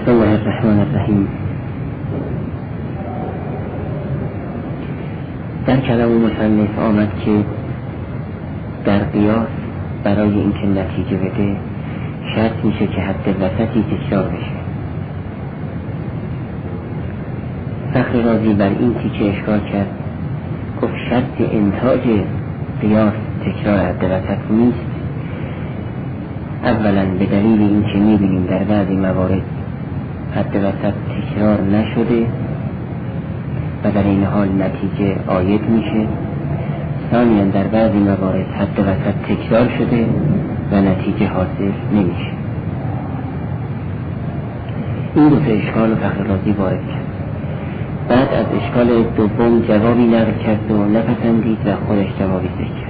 بسم الله الرحمن الرحیم. در کلام مصنف آمد که در قیاس برای اینکه نتیجه بده شرط میشه که حد وسطی تکرار بشه. فخر رازی بر این تیکه اشکال کرد، گفت شرط انتاج قیاس تکرار حد وسط نیست. اولا به دلیل اینکه میبینیم در بعضی موارد حد وسط تکرار نشده و در این حال نتیجه عاید میشه. ثانیاً در بعضی موارد حد وسط تکرار شده و نتیجه حاصل نمیشه. این دو اشکال و فخر رازی وارد کرد. بعد از اشکال دوم جوابی نقل کرد و نپسندید و خودش جوابی ذکر کرد.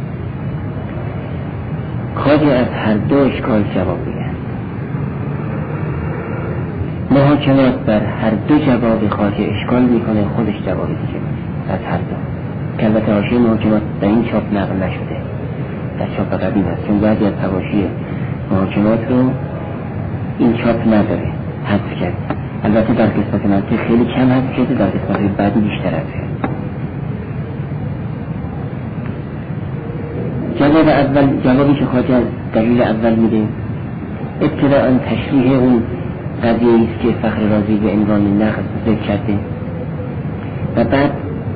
خواجه از هر دو اشکال جواب بگن. محاکمات بر هر دو جواب خواجه اشکال میکنه، خودش جوابی ذکر از هر دو، که البته حاشیه محاکمات در این چاپ نقل نشده، در چاپ قدیم هست، چون بعضی از حواشی محاکمات رو این چاپ نداره، حذف کرد. البته در قسمت منطق خیلی کم حذف شده، در قسمت بعدی بیشتر حذف شده. جواب اول، جوابی که خواجه از دلیل اول میده، ابتداءً تشریح اون قضیه ایست که فخر رازی به عنوان نقض ذکر کرده و بعد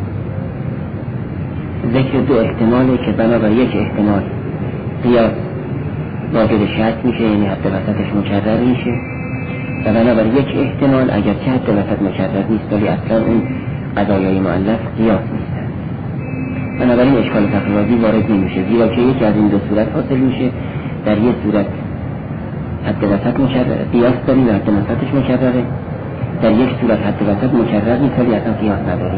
ذکر دو احتماله که بنابر یک احتمال قیاس واجد شرط میشه، یعنی حد وسطش مکرر میشه، و بنابر یک احتمال اگر که حد وسط مکرر نیست ولی اصلا اون قضایای مؤلف قیاس نیستن. بنابراین اشکال فخر رازی وارد نمیشه، زیرا که یکی از این دو صورت حاصل میشه. در یک صورت حد وسط مکرر قیاس داریم و حد وسطش مکرره، در یک صورت حد وسط مکرر نیست ولی اصلا قیاس نداریم.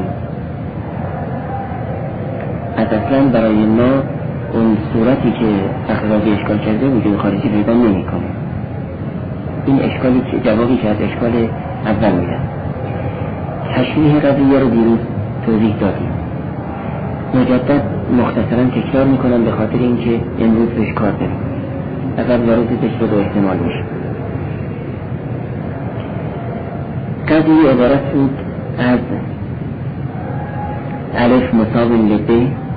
از اصلا برای ما اون صورتی که فخر رازی اشکال کرده وجود خارجی پیدا نمیکنه. این اشکالی که جوابی که از اشکال اول میدن. تشریح قضیه رو دیروز توضیح دادیم، مجدد مختصرا تکرار میکنم به خاطر اینکه امروز بهش کار داریم. اول وارد ذکر دو احتمال میشه. قضیه عبارت بود از الف مساو لب،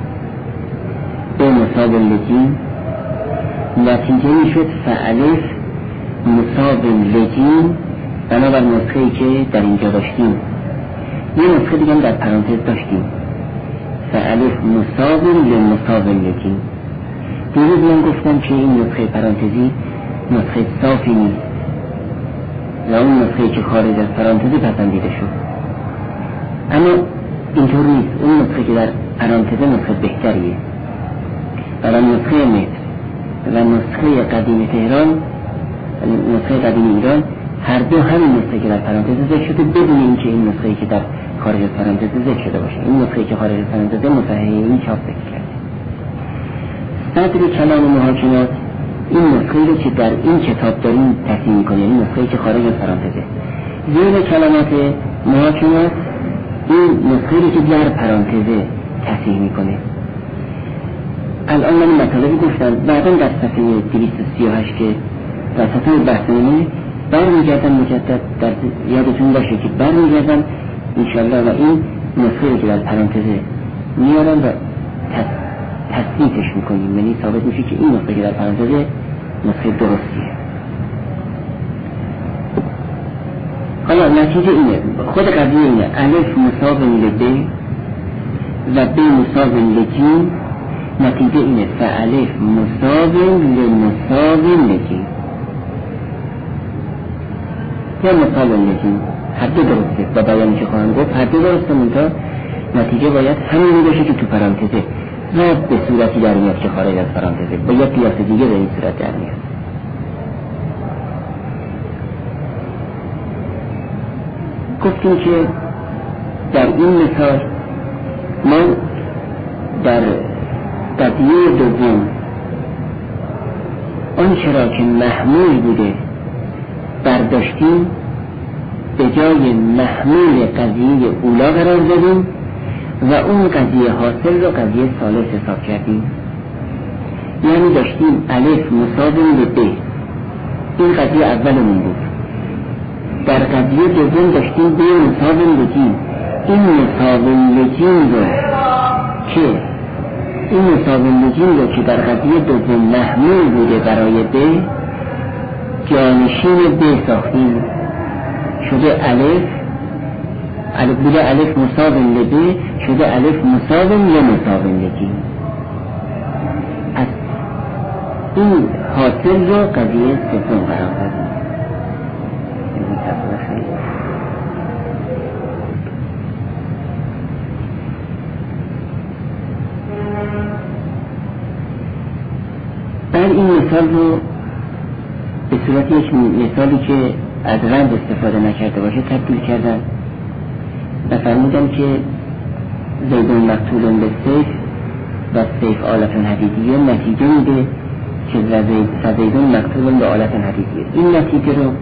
ب مساو لجیم، نتیجه میشد فالف مساو لجیم. بنابر نسخه‌ای که در اینجا داشتیم، یه نسخه دیگه در پرانتز داشتیم، فالف مساو لمساو لجیم. دیروز من گفتم که این نسخه پرانتزی نسخه صافی نیست و اون نسخه که خارج از پرانتزی پسندیده شد، اما اینطور نیست. اون نسخه که در پرانتزی نسخه بهتریه، برای نسخه مصر و نسخه قدیم تهران، نسخه قدیم ایران، هر دو همین نسخه که در پرانتزی ذکر شده بدون اینکه این نسخه که در خارج از پرانتزی ذکر شده باشه. این نسخه که خارج از پرانتزی مصححین چاپ کرده. صدر کلام محاکمات این نسخه رو که در این کتاب داریم تصحیح میکنه، این نسخه که خارج از پرانتزه. زیر کلمات محاکمات این نسخه رو که در پرانتزه تصحیح میکنه. الان من مطالبی گفتم، بعدا در صفحه 238 که در صفحه بحثنامه برمیگردم مجدد، در یادتون باشه که برمیگردم انشالله و این نسخه رو که در پرانتزه میارم و تصدیقش میکنیم، یعنی ثابت میشه که این نسخه که در پرانتزه نسخه درستیه. حالا نتیجه اینه، خود قضیه اینه، الف مساو لب و ب مساو لجیم. نتیجه اینه فالف مساو لمساو لجیم یا مساو لجیم، هر دو درسته. با بیانی که خواهم گفت هر دو درسته، منتها نتیجه باید همین باشه که تو پرانتزه و به صورتی در میاد که خارج از پرانتزه، با یک قیاس دیگه به این صورت در میاد. گفتیم که در این مثال ما در قضیه دوم آنچه را که محمول بوده برداشتیم، به جای محمول قضیه اولا قرار دادیم و اون قضیه حاصل رو قضیه ثالث حساب کردیم. یعنی داشتیم الف مساو به ب، این قضیه اولمون بود. قضیه دوم داشتیم به نصاب لجین. این نصاب لجین رو که در قضیه دوم محمول بوده برای ب، جانشین ب ساختیم، شده الف بوده الف مصاب لب، شده الف مصاب لمصاب لجین. از این حاصل رو قضیه سوم قرار دادیم. این مثال رو به صورت یک مثالی که از رمز استفاده نکرده باشه تبدیل کردن و فرمودن که زیدون مقتول به سیف و سیف آلت حدیدیه نتیجه میده که زیدون مقتول به آلت حدیدیه. این نتیجه رو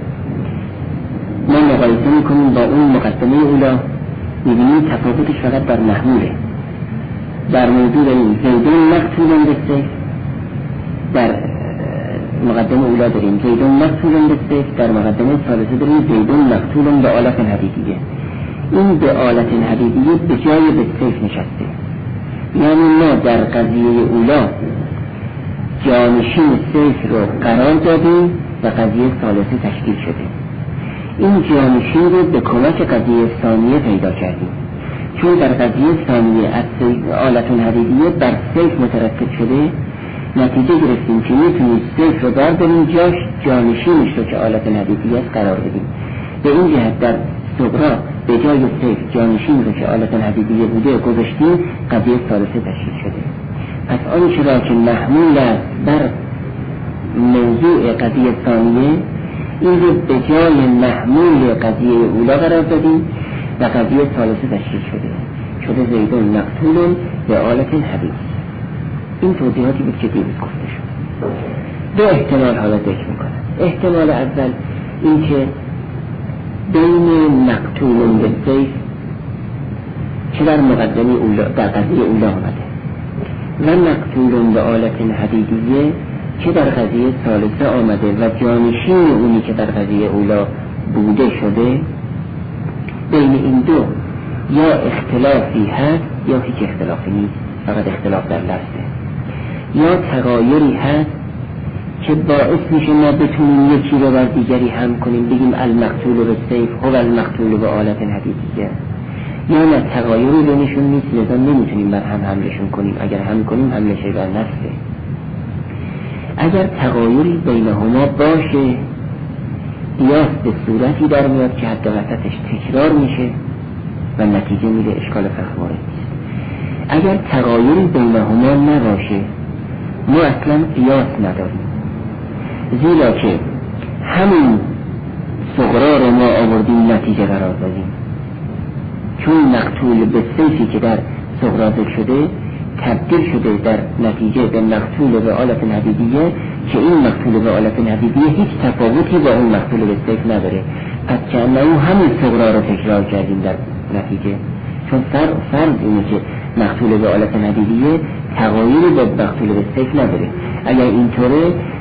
ما مقایسه میکنیم با اون مقدمه اولا، میبینیم تفاوتش فقط در محموله. در موضوع این زیدون مقتول به سیف در مقدمه اولا داریم زیدون مقتول به سیف، در مقدمه ثالثه داریم زیدون مقتول به آلت حدیدیه. این به آلت حدیدیه به جای به سیف نشسته، یعنی ما در قضیه اولا جانشین سیف رو قرار دادیم و قضیه ثالثه تشکیل شده. این جانشین رو به کمک قضیه ثانیه پیدا کردیم، چون در قضیه ثانیه از آلت حدیدیه بر سیف مترتب شده، نتیجه گرفتیم که میتونیم سیف رو برداریم جاش جانشینش رو که آلت حدیدیه قرار بدیم. به این جهت در صغرا به جای سیف جانشین رو که آلت حدیدیه بوده گذاشتیم، قضیه ثالثه تشکیل شده. پس آنچه را که محمول است بر موضوع قضیه ثانیه، این رو به جای محمول قضیه اولا قرار دادیم و قضیه ثالثه تشکیل شده زیدون مقتول به آلت حدیدیه. این توضیحاتی بود که دیروز گفته شد. دو احتمال حالا ذکر میکنم. احتمال اول این که بین مقتول به سیف که در مقدمه اولا در قضیه اولا آمده و مقتول به آلت حدیدیه که در قضیه ثالثه آمده و جانشین اونی که در قضیه اولا بوده شده، بین این دو یا اختلافی هست یا هیچ اختلافی نیست، فقط اختلاف در لفظه، یا تغایری هست که باعث میشه ما بتونیم یکی رو بر دیگری هم کنیم، بگیم المقتول به سیف هو المقتول به آلت حدیدیه، یا نه تغایری بینشون نیست، لذا نمیتونیم بر هم حملشون کنیم. اگر هم کنیم حملشه بر نفسه. اگر تغایری بینهما باشه، قیاس به صورتی در میاد که حد وسطش تکرار میشه و نتیجه میده اشکال فهم وارد نیست. اگر تغایری بینهما نباشه، ما اصلا قیاس نداریم، زیرا که همون صغرا رو ما آوردیم نتیجه قرار دادیم، چون مقتول به سیفی که در صغرا ذکر شده تبدیل شده در نتیجه به مقتول به آلت حدیدیه که این مقتول به آلت حدیدیه هیچ تفاوتی با اون مقتول به سیف نداره. پس که او همون صغرا رو تکرار کردیم در نتیجه، چون فرض اینه که مقتول به آلت حدیدیه تغاییری با مقتول به سیف نداره. اگر اینطوره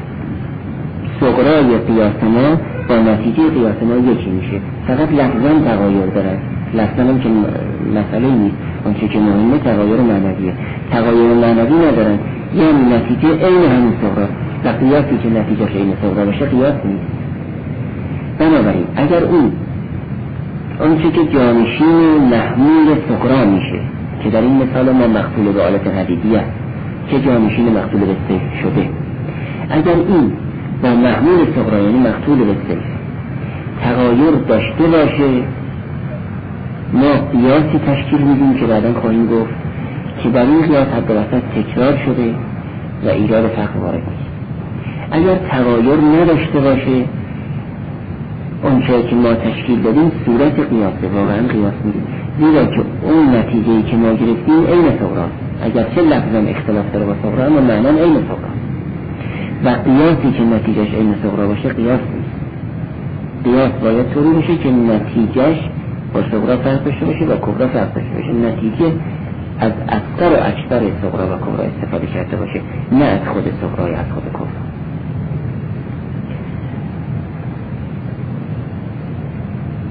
صغرای قیاس ما با نتیجه قیاس ما یکی میشه، فقط لفظاً تغایر دارن. لفظاً هم که مسئله نیست، آنچه که مهمه تغایر معنویه. تغایر معنوی ندارن، یعنی نتیجه عین همون صغرا و قیاسی که نتیجه عین صغرا باشه قیاس نیست. بنابراین اگر اون آنچه که جانشین محمول صغرا میشه که در این مثال ما مقتول به آلت حدیدیه که جانشین مقتول به سیف شده، اگر این با محمول صغرا یعنی مقتول به سیف تغایر داشته باشه، ما قیاسی تشکیل میدیم که بعدا خواهیم گفت که در این قیاس حد وسط تکرار شده و ایجاد فقر وارد نیست. اگر تغایر نداشته باشه، اونچه که ما تشکیل دادیم صورت قیاسه، واقعا قیاس میدیم، زیرا که اون نتیجه‌ای که ما گرفتیم عین صغرا، اگر چه لفظاً اختلاف داره با صغرا اما معناً عین صغرا، و قیاسی که نتیجهش عین صغرا باشه قیاس نیست. قیاس باید طوری باشه که نتیجهش با صغرا فرق داشته باشه و کبرا فرق داشته باشه، نتیجه از اصغر و اکبر صغرا و کبرا استفاده کرده باشه، نه از خود صغرا یا از خود کبرا.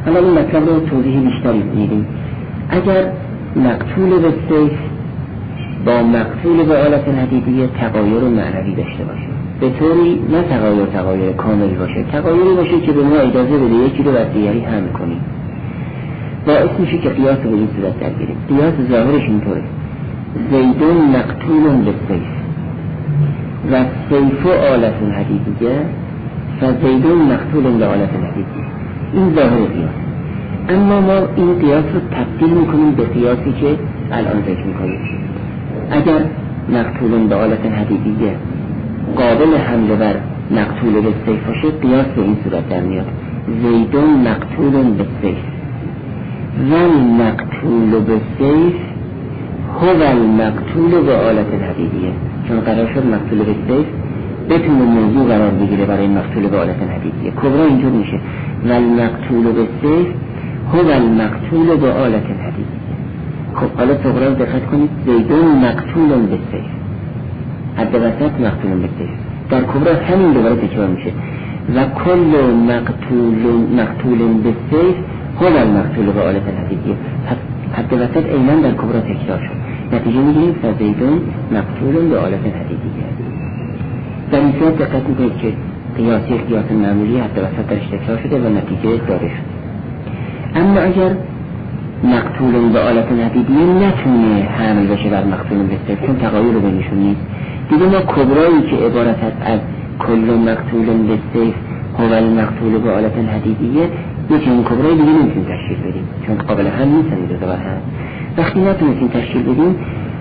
اما این مطلب رو توضیح بیشتری میدیم. اگر مقتول به سیف با مقتول به آلت حدیدیه تغایر معنوی داشته باشه، به طوری نه تغایر کاملی باشه، تغایری باشه که به ما اجازه بده یکی رو بر دیگری حمل کنیم، باعث میشه که قیاس به این صورت در گیریم. قیاس ظاهرش اینطوره: زیدون مقتول به سیف و سیف آلت حدیدیه فزیدون مقتول به آلت حدیدیه. این ظاهر قیاس. اما ما این قیاس رو تبدیل میکنیم به قیاسی که الان ذکر میکنیم. اگر مقتول به آلت حدیدیه قابل حمل بر مقتول به سیف باشه، قیاس به این صورت در میاد: زیدون مقتول به سیف و مقتول به سیف هو المقتول به آلت حدیدیه. چون قرار شد مقتول به سیف بتونه موضوع قرار بگیره برای مقتول به آلت حدیدیه. کبرا اینجور میشه: و المقتول به سیف هو المقتول به آلت حدیدیه. خب حالا صغرا دقت کنید: زیدون مقتول به سیف، حد وسط مقتول به سیف. در کبرا همین دوباره تکرار میشه: و کل مقتول به سیف هو المقتول به آلت حدیدیه. حد وسط اینا در کبرا تکرار شد. نتیجه میگیریم فزیدون مقتول به آلت حدیدیه. در این صورت دقت میکنید که قیاس معمولی حد وسط درش تکرار شده و نتیجه داده شد. اما اگر مقتول به آلت حدیدیه نتونه حمل بشه بر مقتول به سیف، چون تغایر بینشون نیست، دیگه ما کبرایی که عبارت از کل مقتول به سیف هو المقتول به آلت حدیدیه، یکی این کبرای دیگه نمیتونیم تشکیل بدیم، چون قابل هم نیستن این دو بر هم. وقتی نتونستیم تشکیل بدیم،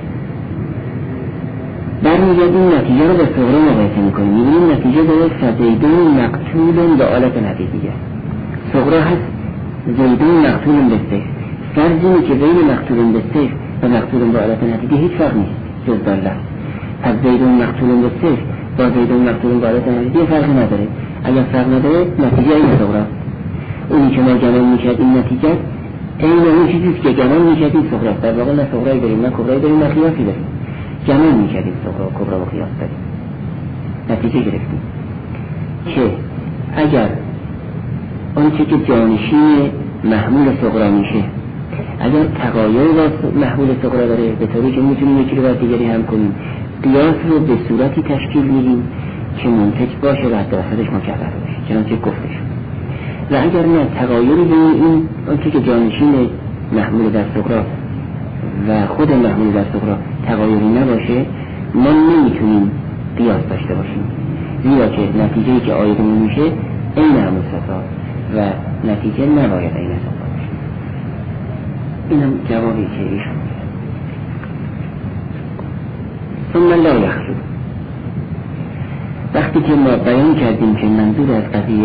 برمیگردیم نتیجه رو به صغرا مقایسه میکنیم، میبینیم نتیجه داره فزیدون مقتول به آلت حدیدیه. صغرا هست زیدون مقتول به سیف. فرض اینه که بین مقتول به سیف و مقتول به آلت حدیدیه هیچ فرق نیست جز دالله. پس زیدون مقتول به سیف با زیدون مقتول به آلت حدیدیه فرقی نداره. اگر فرق نداره نتیجه این صغرا. اونی که ما گمان میکردیم نتیجه این اون چیزیست که گمان میکردیم صغرا. در واقع نه صغرایی داریم نه کبرایی داریم نه قیاسی داریم. گمان میکردیم صغرا و کبرا و قیاس داریم. نتیجه گرفتیم که اگر آنچه که جانشین محمول صغرا میشه اگر تغایر با محمول صغرا داره، به طوری که میتونیم یکی رو بر دیگری هم کنیم، قیاس رو به صورتی تشکیل میدیم که منتج باشه و حد وسطش مکرر باشه، چنانچه گفته شد. و اگر نه تغایری بین این آنچه که جانشین محمول در صغرا و خود محمول در صغرا تغایری نباشه، ما نمیتونیم قیاس داشته باشیم، زیرا که نتیجه‌ای که عایدمون میشه این همون صفا و نتیجه نباید این صفا باشه. اینم جوابی که ایشون میده. ثم لا یخلو. وقتی که ما بیان کردیم که منظور از قضیه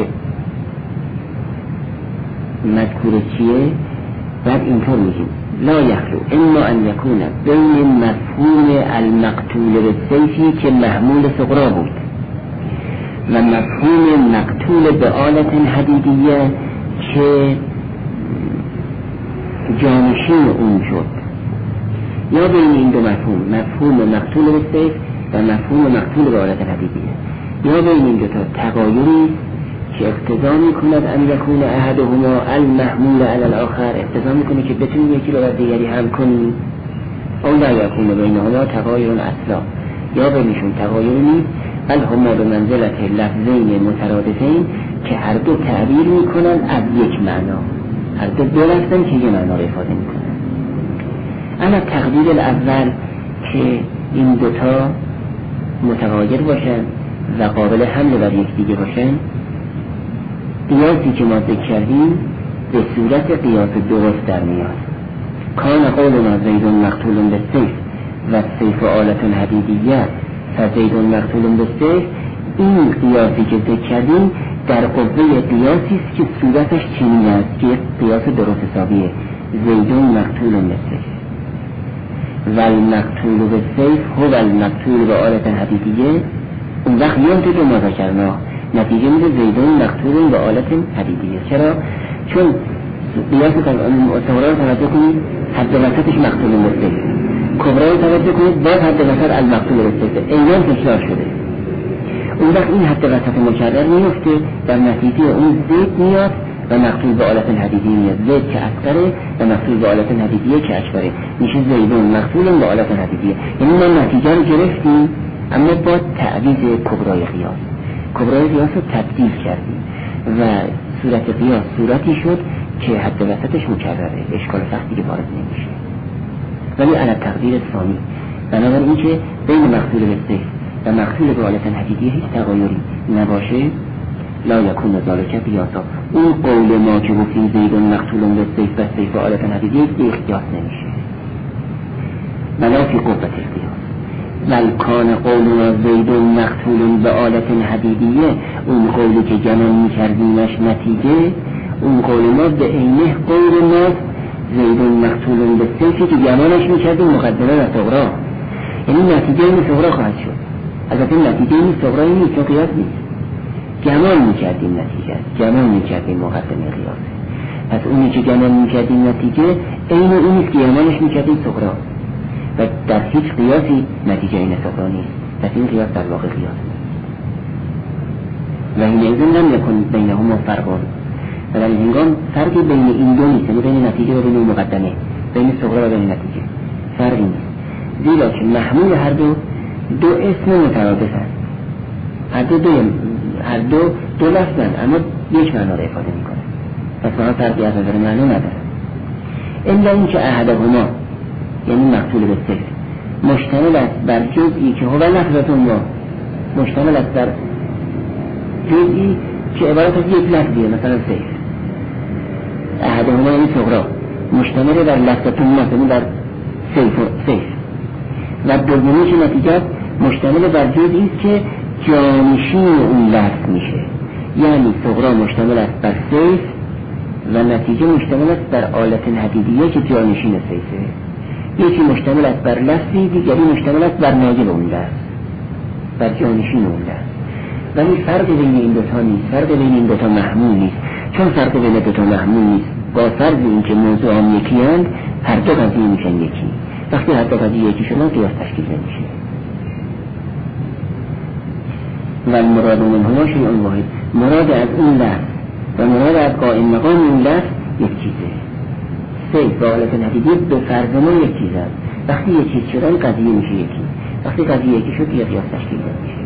مذکور چیه، بعد اینطور میگیم: لا یخلو اما ان یکون بین مفهوم المقتول به سیفی که محمول صغرا بود و مفهوم مقتول به آلت حدیدیه که جانشین اون شد، یا بین این دو مفهوم مقتول به سیف و مفهوم مقتول به آلت حدیدیه، یا بین این دو تا تغایری که اقتضا میکند ان یکون احدهما المحمول علی الاخر، اقتضا میکنه که بتونیم یکی رو بر دیگری هم کنیم. اون لا یکون بینهما تغایر اصلا، یا بینشون تغایری نیست، بل هما به منزلت لفظین مترادفین که هر دو تعبیر میکنن از یک معنا، هر دو لفظن که یک معنا رو افاده میکنن. اما تقدیر الاول که این دوتا متغایر باشن و قابل حمل بر یک دیگه باشن، قیاسی که ما ذکر کردیم به صورت قیاس درست در میاد. کان قولنا زیدون مقتول به سیف و سیف آلت حدیدیه فزیدون مقتول به سیف، این قیاسی که ذکر کردیم در قوه قیاسی است که صورتش چنین است که قیاس درست حسابیه: زیدون مقتول به سیف و المقتول به سیف هو المقتول به آلت حدیدیه. اون وقت ینتج ما ذکرنا، نتیجه میده زیدون مقتول به آلت حدیدیه. چرا؟ چون قیاس صغرا رو توجه کنید حد وسطش مقتول به سیف، کبرا رو توجه کنید باز حد وسط المقتول به سیف، اینان تکرار شده. اون وقت این حد وسط مکرر میفته، در نتیجه اون زید میاد و مقتول به آلت حدیدی میاد، زید که اصغره و مقتول به آلت حدیدیه که اکبره، میشه زیدون مقتول به آلت حدیدیه. یعنی ما نتیجه رو گرفتیم اما با تعویض کبرای قیاس، کبرای قیاس رو تبدیل کردیم و صورت قیاس صورتی شد که حد وسطش مکرره، اشکال سختی که وارد نمیشه. ولی علی تقدیر ثانی، بنابراین که بین مقتول به سیف و مقتول به آلت حدیدیه هیچ تغایری نباشه، لا یکون ذالک قیاسا. اون قول ما که گفتیم زیدون مقتول به سیف و سیف و آلت حدیدیه یک قیاس نمیشه، ولا فی قوت القیاس. ول کان قولنا زیدون مقتول به آلت حدیدیه، اون قولی که گمان میکردیمش نتیجه، اون قول ما به عینه قول ما زیدون مقتول به سیفی که گمانش میکردیم مقدمه و صغرا، یعنی نتیجه این صغرا خواهد شد. البته نتیجه این صغرا نیست، چون قیاس نیست، گمان میکردیم نتیجه، گمان میکردیم مقدمه قیاسه. پس اونی که گمان میکردیم نتیجه عین اونیست که گمانش میکردیم صغرا، و در هیچ قیاسی نتیجه این صغرا نیست. پس این قیاس در واقع قیاس نیست و این ایزن نم یکن بینهما فرقان. و در این هنگام فرقی بین این دو نیست، یعنی بین نتیجه و بین مقدمه، بین صغرا و بین نتیجه فرقی نیست، زیرا که محمول هر دو اسم مترادفن، هر دو لفظن اما یک معنا را افاده میکنه، پس ما فرقی از نظر معنا نداره. الا این که احدهما یعنی مقتول به سیف مشتمل است بر جزئی که هو لفظتون ما، مشتمل است بر جزئی که عبارت از یک لفظیه، مثلا سیف. احدهما یعنی صغرا مشتمل بر لفظتون ما، یعنی بر سیف. و دومی که نتیجه مشتمل بر جزئی که جانشین اون لفظ میشه، یعنی صغرا مشتمل است بر سیف و نتیجه مشتمل است بر آلت حدیدیه که جانشین سیفه. یکی مشتمل است بر لفظی، دیگری مشتمل است بر نایب اون لفظ، بر جانشین اون لفظ. ولی فرق بین این دوتا نیست، فرق بین این دوتا محمول نیست. چون فرق بین دوتا محمول نیست، با فرض این که موضوع هم یکی هست، هر دو قضیه میشن یکی. وقتی هر دو قضیه یکی شدن قیاس تشکیل نمیشه. و المراد منهما شیء واحد، مراد از اون لفظ و مراد از قائم مقام اون لفظ یک چیزه. سیف و آلت حدیدیه به فرض ما یک چیز هست. وقتی یک چیز شدن قضیه میشه یکی، وقتی قضیه یکی شد یه قیاس تشکیل نمیشه.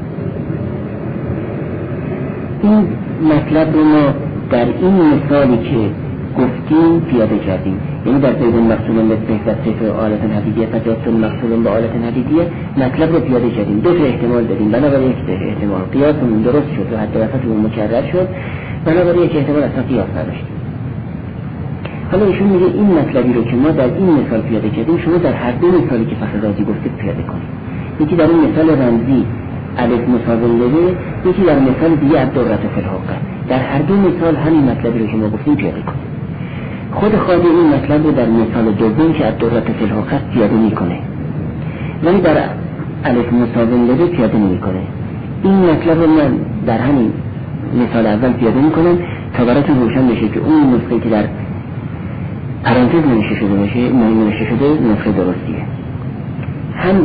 این مطلب رو ما در این مثالی که گفتیم پیاده کردیم، یعنی در زیدون مقتول به سیف و سیف و آلت حدیدیه و جاسون مقتول به آلت حدیدیه مطلب رو پیاده کردیم. دو تا احتمال دادیم، بنابراین یک احتمال قیاسمون درست شد و حتی وسطمون مکرر شد، بنابراین یک احتمال اصلا قیاس نداشت. حالا ایشون میگه این مطلبی رو که ما در این مثال پیاده کردیم شما در هر دو مثالی که فخر رازی گفته پیاده کنید. یکی در این مثال رمزی الف مساوله، یکی در مثال دیگه الدرة فی الحقه. در هر دو مثال همین مطلبی رو که ما گفتیم پیاده کنید. خود خواهد این مطلب رو در مثال دوم که الدرة فی الحقه پیاده میکنه، ولی در الف مساوله پیاده نمیکنه. این مطلب رو من در همین مثال اول پیاده میکنم تا براتون روشن بشه که اون نسخه که در پرانتز نوشته شده باشه، نوشته شده نسخه درستیه. هم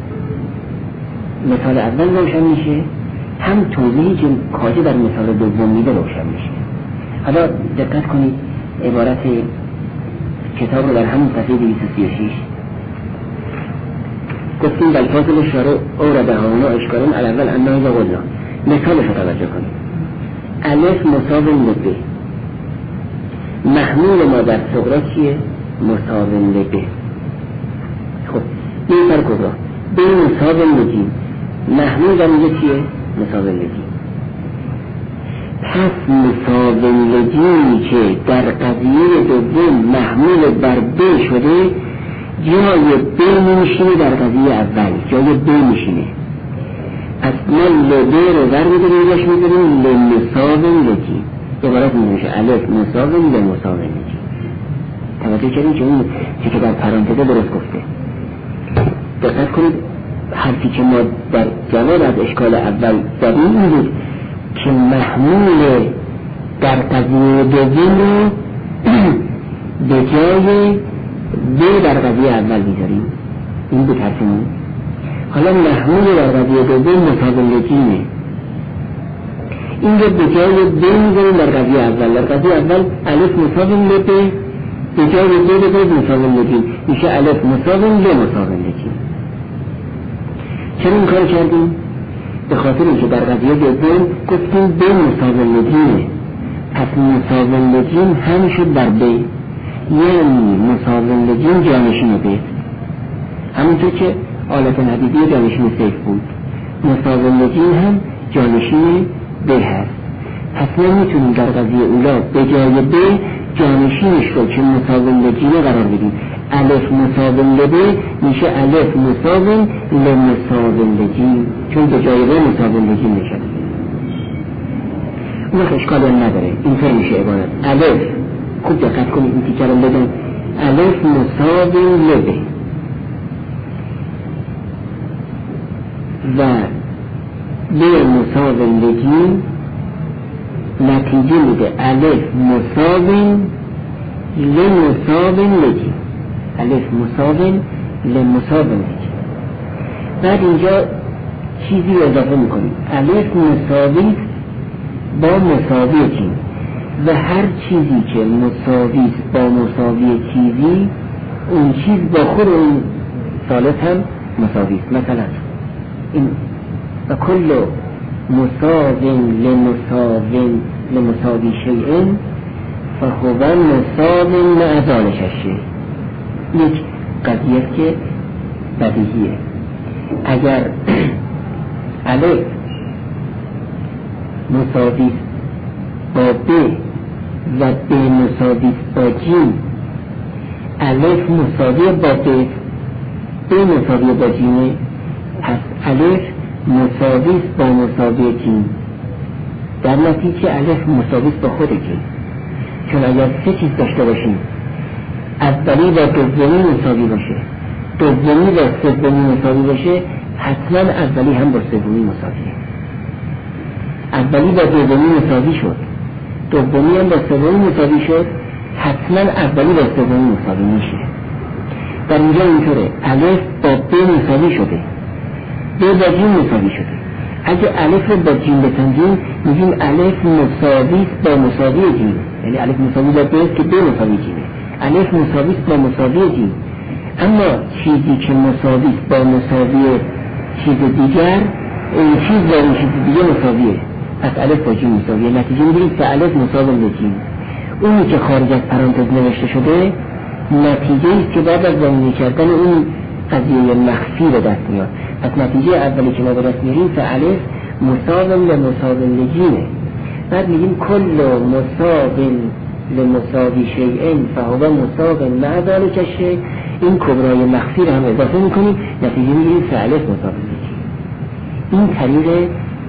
مثال اول روشن میشه، هم توضیحی که کاجه در مثال دوم میده روشن میشه. حالا دقت کنید عبارت کتاب رو در همون صفحه 236 گفتیم در فاصل شارع اورده هاونا اشکالون الاول انهی و قلنا. مثالش رو توجه کنید. الف مساوم به محمول ما در صغرا چیه؟ مساوم به. خب این فرق کجا؟ به مساوم به جیم محمول در اینجا چیه؟ مساوم به جیم. پس مساوم به جیمی که در قضیه دوم محمول بر ب شده جای ب میشینه در قضیه اول، جای ب میشینه. پس ما ب رو بر میداریم اینجاش میداریم لمساوم به جیم. عبارت میشه الف مساوم به مساوم به جیم. توجه کردیم که اون چی که در پرانتزه درست گفته. دقت کنید حرفی که ما در جواب از اشکال اول زدیم این بود که محمول در قضیه دوم رو به جای ب در قضیه اول بیزاریم. این بود حرفمون. حالا محمول در قضیه دوم مساوم به جیمه. این رو به جای ب میذاریم در قضیه اول. در قضیه اول الف مساوی ل ب، به جای ب بذاریم مساوی ل ج، میشه الف مساوی ل مساوی ل ج. چرا این کار کردیم؟ به خاطر اینکه در قضیه دوم گفتیم ب مساوی ل ج، پس مساوی ل ج هم شد بر ب، یعنی مساوی ل ج جانشین ب، همونطور که آلت ندیدی جانشین سیف بود، مساوی ل ج هم جانشین ب هست. پس ما میتونیم در قضیه اولا به جای ب جانشینش رو که مساوی ل ج قرار بدیم. الف مساوی ل ب میشه الف مساوی ل مساوی ل ج، چون به جای ب مساوی ل ج نشد. اون اشکالی هم نداره، اینطور میشه عبارت الف، خوب دقت کنید این تیکه رو بدن، الف مساوی ل ب و ب مساوی ل ج، نتیجه میده الف مساوی ل مساوی ل ج، الف مساوی ل مساوی ل ج. بعد اینجا چیزی رو اضافه میکنیم، الف مساوی با مساوی ج و هر چیزی که مساوی با مساوی چیزی اون چیز با خود اون ثالث هم مساوی است. مثلا این و کل مساوی لمساوی شیء فهو مساوی مع ذالک الشیء. یک قضیه که بدیهیه، اگر الف مساوی با ب و ب مساوی با ج، الف مساوی با ب مساوی با ج، پس الف مساوی با مساوی ج، در نتیجه الف مساوی با خود ج. چون اگر سه چیز داشته باشیم، اولی و دومی مساوی باشه، دومی و سومی مساوی باشه، حتما اولی هم با سومی مساویه. اولی با دومی مساوی شد، دومی هم با سومی مساوی شد، حتما اولی با سومی مساوی میشه. در اینجا اینطوره، الف با ب مساوی شده، ب با ج مساوی شده. اگه الف رو با ج بسنجیم میگیم الف مساوی با مساوی ج، یعنی الف مساوی با ب است که ب مساوی ج، الف مساوی با مساوی ج. اما چیزی که مساوی با مساوی چیز دیگر، این چیز با این چیز دیگه مساویه، پس الف با ج مساویه. نتیجه میگیریم که الف مساوی به ج. اونی که خارج از پرانتز نوشته شده نتیجه است که بعد از ضمیمی کردن اون قضیه مخفی به دست میاد. پس نتیجه اولی که ما به دست میاریم فالف مساوی لمساوی لجینه. بعد میگیم کل مساوی لمساوی شیء فهو مساوی مع ذالک الشیء. این کبرای مخفی رو هم اضافه میکنیم، نتیجه میگیریم فالف مساوی لجینه. این طریق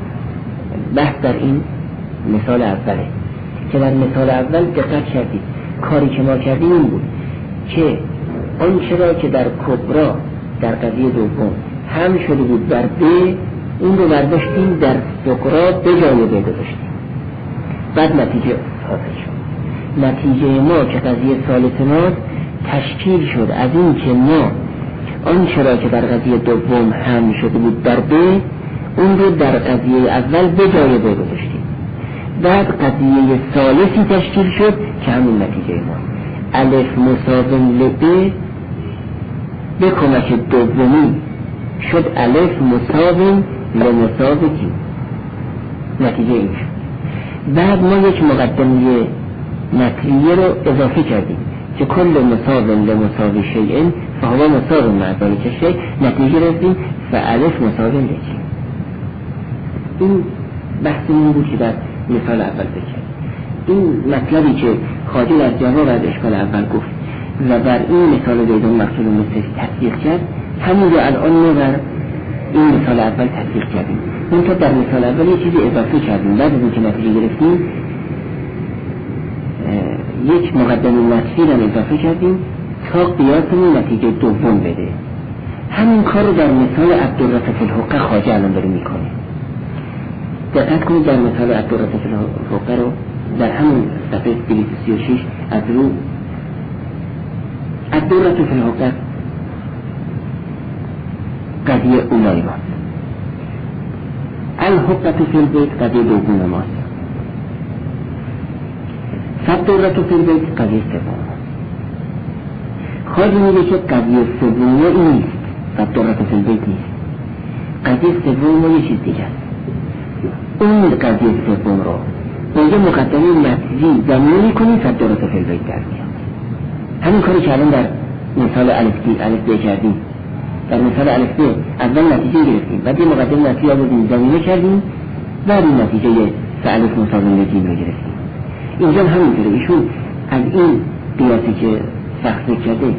بحث در این مثال اوله که در مثال اول دقت کردید. کاری که ما کردیم این بود که آنچه را که در کبرا در قضیه دوم هم شده بود در ب، این رو برداشتیم در صغرا به جای ب گذاشتیم. بعد نتیجه حاصل شد. نتیجه ما که قضیه ثالث ما تشکیل شد از این که ما آنچه را که در قضیه دوم هم شده بود در ب، اون رو در قضیه اول به جای ب گذاشتیم. بعد قضیه ثالثی تشکیل شد که همین نتیجه ما الف مساوی ل ب به کمک دومی شد الف مساوی لمساوی ج. نتیجه این شد. بعد ما یک مقدمه نتیجه رو اضافه کردیم که کل مساوی لمساوی شیء فهو مساوی مع ذالک الشیء. نتیجه رسیدیم فالف مساوی ل ج. این بحث این بود که در مثال اول بکرد. این مطلبی که خادی از جواب از اشکال اول گفت و بر این مثال دوم مقصود مستفی تطبیق کرد، همون رو الان ما بر این مثال اول تطبیق کردیم. اون تا در مثال اول یه چیزی اضافه کردیم. بعد از اینکه نتیجه گرفتیم یک مقدمه نتیجه رو اضافه کردیم تا قیاسمون نتیجه دوم بده. همین کار رو در مثال الدرة فی الحقه خواجه الان داره میکنه. دقت کنید در مثال الدرة فی الحقه رو در همون صفحه 236 از رو الدرة فی الحقه قضیه اولای ماست، الحقه فی البیت قضیه دوم ماست. فالدرة فی البیت قضیه سوم. خواهی میگه که قضیه سوم این نیست، فالدرة فی البیت نیست. قضیه سوم یه چیز دیگه است. اون قضیه سوم رو با یه مقدمه لفظی ضمیر می‌کنی، فالدرة فی البیت در میاد. همین کاری که الان در مثال الف ب کردیم. در مثال الف ب اول نتیجه گرفتیم، بعد یه مقدمه لفظی آوردیم ضمیر کردیم، بعد این نتیجه فعل مساوی لجیم رو گرفتیم. اینجا همینطوره. ایشون از این قیاسی که سخت کرده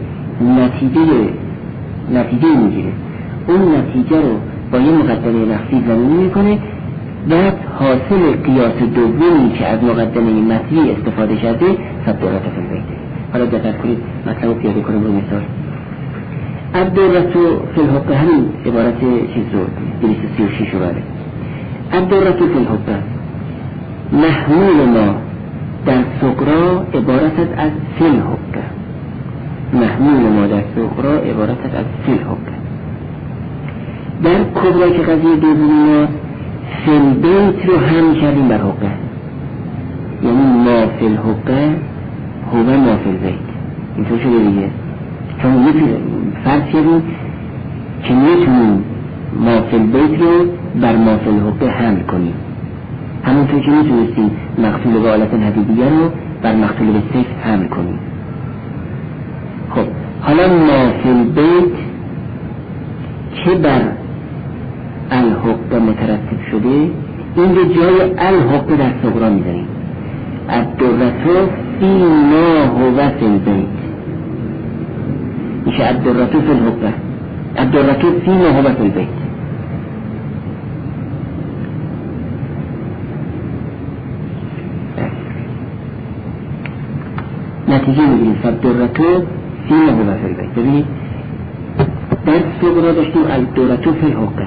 نتیجه میگیره، اون نتیجه رو با یه مقدمه لفظی ضمیر میکنه، بعد حاصل قیاس دومی که از مقدمه متنی استفاده کرده فالدرة فی البیت. حالا دقت کنید مطلب رو پیاده کنیم رو مثال. الدرة فی الحقه، همین عبارت چیز رو 236 رو بره. الدرة فی الحقه محمول ما در صغرا عبارت از فی الحقه. محمول ما در صغرا عبارت از فی الحقه. در کبرا که قضیه دومی ما فی البیت رو هم کردیم بر حقه، یعنی ما فی الحقه هو ما فی البیت. اینطور شده دیگه، چون یه فرض کردیم که میتونیم ما فی البیت رو بر ما فی الحقه حمل کنیم، همونطور که میتونستیم مقتول به آلت حدیدیه رو بر مقتول به سیف حمل کنیم. خب حالا ما فی البیت که بر الحقه مترتب شده، این به جای الحقه در صغرا میزنیم. الدرة فی ما هو فی البیت میشه الدرة فی الحقه، الدرة فی ما هو فی البیت. نتیجه میگیریم فالدرة فی ما هو فی البیت. ببینید در صغرا داشتیم الدرة فی الحقه،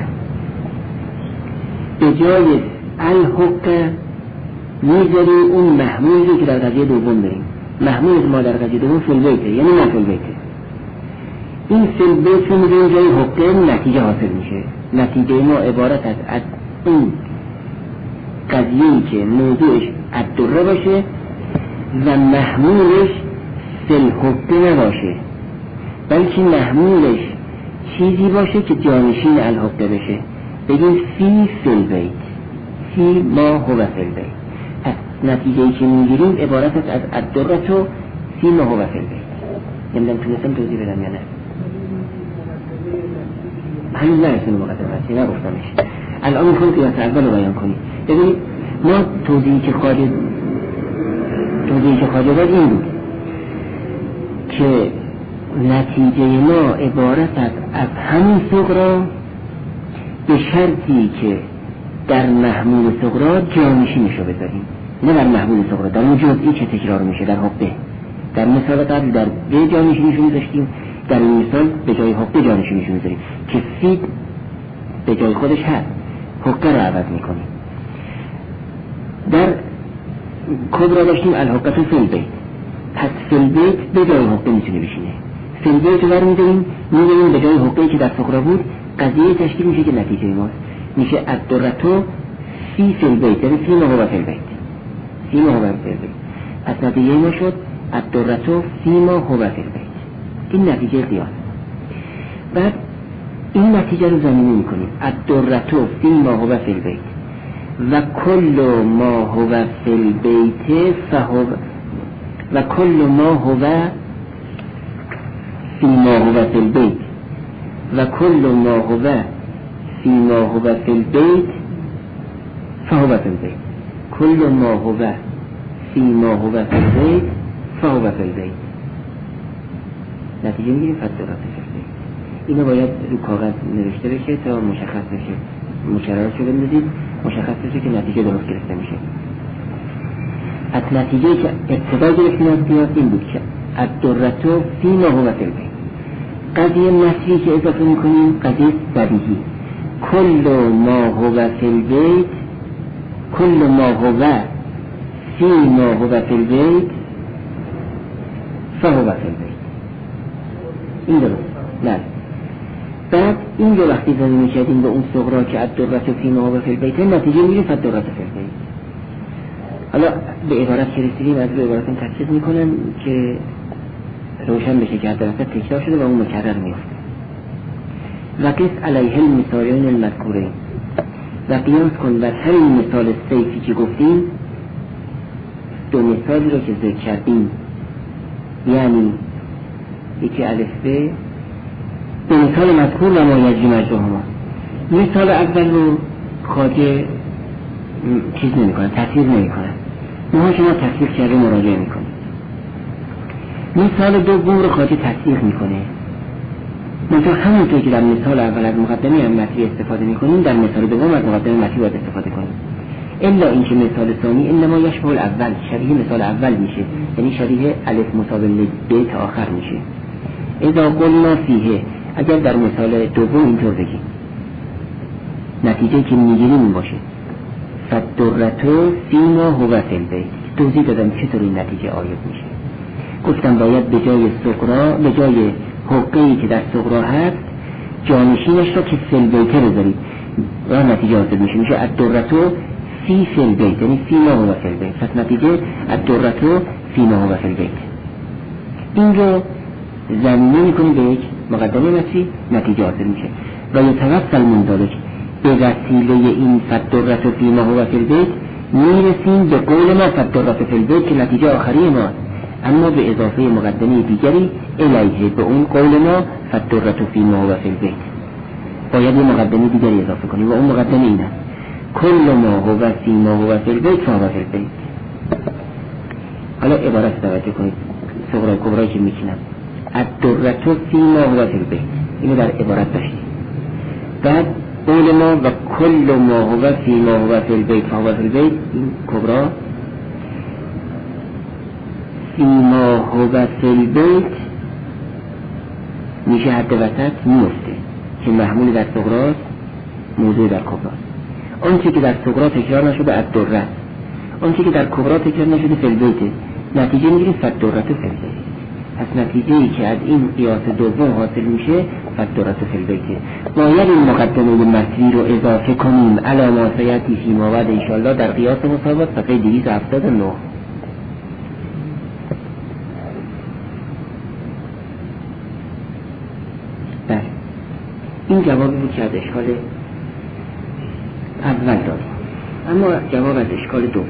به جای الحقه میذاریم اون محمولی که در قضیه دوم داریم. محمول ما در قضیه دوم فی البیت، یعنی ما فی البیت. این فی البیت رو میذاریم جای حقه، نتیجه حاصل میشه. نتیجه ما عبارت از این قضیه‌ای که موضوعش الدره باشه و محمولش فی الحقه نباشه، بلکه محمولش چیزی باشه که جانشین الحقه بشه. بگیم فی البیت، فی ما هو فی البیت. پس نتیجه‌ای که میگیریم عبارت است از الدره فی ما هو فی البیت. نمیدونم تونستم توضیح بدم یا نه؟ هنوز نرسیم مقدماتی، نگفتمش. الان میخوام قیاس اول رو بیان کنیم. ببینید ما توضیحی که خواجه داد این بود که نتیجه ما عبارت است از همین صغرا به شرطی که در محمول صغرا جانشینش رو بذاریم، نه در محمول صغرا، در اون جزئی که تکرار میشه در حقه. در مثال قبل در به جانشینش رو میذاشتیم، در این مثال به جای حقه جانشینش رو میذاریم که فی به جای خودش هست، حقه رو عوض میکنیم. در کبرا داشتیم الحقه فی البیت، پس فی البیت به جای حقه میتونه بشینه. فی البیت رو برمیداریم میذاریم به جای حقه که در صغرا بود، قضیه تشکیل میشه که نتیجه ماست. میشه الدرة فی البیت، یعنی فی ما هو فی البیت، فی ما هو فی البیت. پس نتیجه ما شد الدرة فی ما هو فی البیت. این نتیجه قیاس. بعد این نتیجه رو زمینی میکنیم الدرة فی ما هو فی البیت و کل ما هو فی البیت فهو و کل ما هو فی ما هو فی البیت و کل ما هو فی ما هو فی البیت فهو فی البیت. کل ما هو فی ما هو فی البیت فهو فی البیت. نتیجه میگیریم فالدرة فی البیت. اینو باید رو کاغذ نوشته بشه تا مشخص بشه، مکررش رو بندازید مشخص بشه که نتیجه درست گرفته میشه. از نتیجه که ابتدا گرفتیم از قیاس این بود که الدرة فی ما هو فی البیت. قضیه نصری که اضافه میکنیم قضیه بدیهی، کل ما هو فی البیت، کل ما هو فی ما هو فی البیت فهو فی البیت. این درست. نه بعد این رو وقتی زنی میکردیم به اون صغرا که الدرة فی ما هو فی البیت، نتیجه میگیم فالدرة فی البیت. حالا به عبارت که رسیدیم از به عبارتون تفسیر میکنم که روشن بشه که حتی تکرار شده و اون مکرر میفته. و قیس علیه المثالین المذکورین، و قیاس کن بر همین مثال سیفی که گفتیم دو مثالی رو که ذکر کردیم، یعنی یکی الف ب به مثال مذکور و مایجی مجروحهما. مثال اول رو خواجه چیز نمی کنن، تفسیر نمی کنن، ما شما تفسیر کرده مراجعه می کنیم. مثال دوم رو خواجه تصدیق می کنه، منطقه همونطور که در مثال اول از مقدمه مطلبی استفاده می کنیم در مثال دوم از مقدمه مطلبی باید استفاده کنیم. الا اینکه مثال ثانی انما یشبه الاول، شبیه مثال اول میشه، یعنی شبیه الف مساوی ب تا آخر میشه. اذا قلنا فیه، اگر در مثال دوم اینطور بگیم نتیجه که میگیریم این باشه فالدرة فیما هو فی البیت. توضیح دادم چطور این نتیجه آید میشه. گفتم باید به جای صغرا، به جای حقه‌ای که در صغرا هست جانشینش را که فی البیت رو بذارید و نتیجه حاصل میشه. میشه الدرة فی البیت، یعنی فیما هو فی البیت. پس نتیجه الدرة فیما هو فی البیت. این رو زمینه میکنیم به یک مقدمه مطلبی، نتیجه حاصل میشه. و یتوصل من ذلک، به وسیله این فالدرة فیما هو فی البیت میرسیم به قول ما فالدرة فی البیت که نتیجه آخری ما، اما به اضافه مقدمه دیگری الیه، به اون قول ما فالدرة فیما هو فی البیت باید یه مقدمه دیگری اضافه کنیم و اون مقدمه این است کل ما هو فیما هو فی البیت فهو فی البیت. حالا عبارت توجه کنید، صغرا کبرا که میکنم الدرة فیما هو فی البیت، اینو در عبارت داشتیم. بعد قول ما و کل ما هو فیما هو فی البیت فهو فی البیت، این کبرا فیما هو فی البیت میشه حد وسط میفته که محمول در صغراست، موضوع در کبراست. آنچه که در صغرا تکرار نشده الدرة، آنچه که در کبرا تکرار نشده فی البیت، نتیجه میگیریم فالدرة فی البیت. پس نتیجه ای که از این قیاس دوم حاصل میشه فالدرة فی البیت. باید این مقدمه مطلبی رو اضافه کنیم علی ما سیأتی فیما بعد ان شاء الله در قیاس مساوات صفحه 279. بله این جوابی بود که از اشکال اول دادیم. اما جواب از اشکال دوم،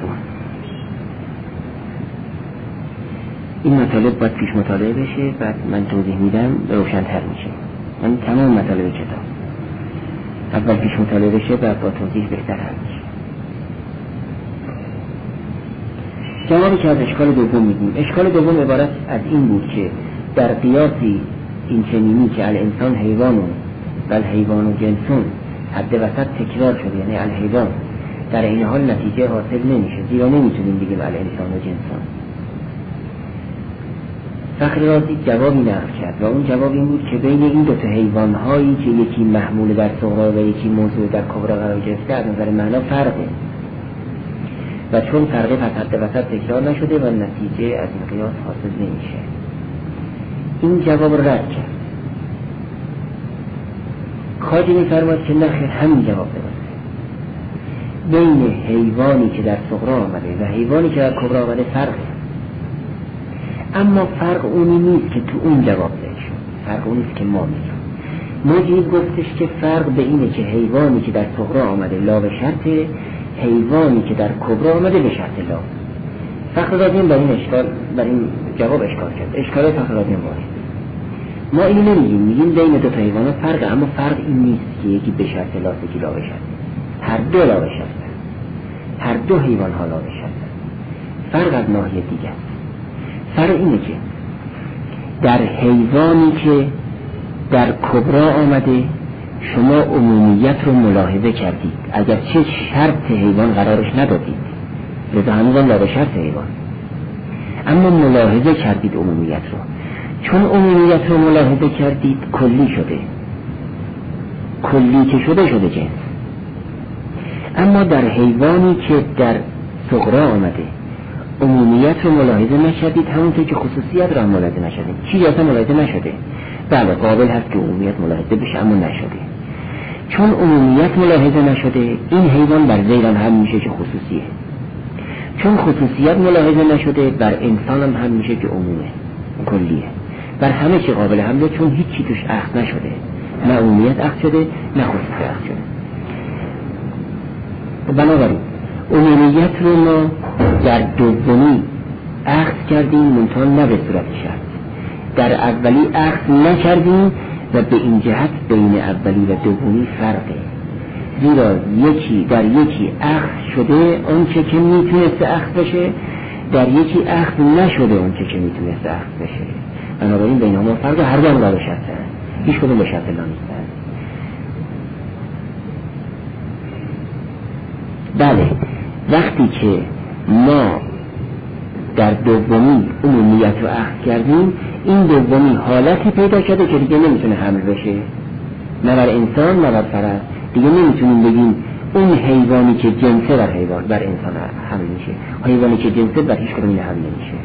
این مطالب باید پیش مطالعه بشه، بعد من توضیح میدم روشن‌تر میشه. من تمام مطالب کتاب اول پیش مطالعه بشه، بعد با توضیح بهتر حل میشه. جوابی که از اشکال دوم میدیم، اشکال دوم عبارت از این بود که در قیاسی این چنینی که الانسان حیوانون و الحیوان جنسون حد وسط تکرار شده، یعنی الحیوان، در این حال نتیجه حاصل نمیشه، زیرا نمیتونیم بگیم الانسان و جنسون. فخر رازی جوابی نقل کرد و اون جواب این بود که بین این دو تا حیوان هایی که یکی محمول در صغرا و یکی موضوع در کبرا قرار گرفته از نظر معنا فرقه و چون فرقه پس حد وسط تکرار نشده و نتیجه از این قیاس حاصل نمیشه. این جواب رو رد کرد. خواجه می‌فرماید که نخیر، همین جواب درسته. بین حیوانی که در صغرا آمده و حیوانی که در کبرا آمده فرقه، اما فرق اونی نیست که تو اون جواب دهید شد، فرق اون نیست که ما میگیم. مجید گفتش که فرق به اینه که حیوانی که در صغرا آمده لا به شرط، حیوانی که در کبرا آمده به شرط لا. فخر رازی بر این اشکال، بر این جواب اشکال کرد. اشکال فخر رازی وارد. ما اینو نمیگیم، میگیم بین دو تا حیوان فرق، اما فرق این نیست که یکی به شرط لا یکی لا به شرط. هر دو لا به شرط، هر دو حیوان ها لا به شرط. فرق از ناحیه دیگه است. فرق اینه که در حیوانی که در کبرا آمده شما عمومیت رو ملاحظه کردید، اگر چه شرط حیوان قرارش ندادید، لذا هنوزم لا به شرط حیوان، اما ملاحظه کردید عمومیت رو. چون عمومیت رو ملاحظه کردید کلی شده، کلی که شده جنس. اما در حیوانی که در صغرا آمده عمومیت رو ملاحظه نشدید، همونطور که خصوصیت رو ملاحظه نشدید. چیزی اصلا ملاحظه نشده، بله قابل هست که عمومیت ملاحظه بشه اما نشده. چون عمومیت ملاحظه نشده این حیوان بر زیران هم میشه که خصوصیه. چون خصوصیت ملاحظه نشده، بر انسان هم میشه که عمومه، کلیه، بر همه چی قابل حمله، چون هیچی توش اخذ نشده، نه عمومیت اخذ شده نه خصوصیت اخذ شده. بنابراین عمومیت رو ما در دومی اخذ کردیم، منتها نه به صورت شرط. در اولی اخذ نکردیم و به این جهت بین اولی و دومی فرقه، زیرا در یکی اخذ شده آنچه که میتونست اخذ بشه، در یکی اخذ نشده آنچه که میتونست اخذ بشه. بنابراین بین هما فرق، هر دو را به شرط هست، هیچ کدوم به شرط لا نیستن. بله، وقتی که ما در دومی عمومیت رو اخذ کردیم، این دومی حالتی پیدا کرده که دیگه نمیتونه حمل بشه، نه بر انسان نه بر فرد. دیگه نمیتونیم بگیم اون حیوانی که جنسه بر انسان حمل میشه، حیوانی که جنسه بر هیچ کدوم حمل نمیشه.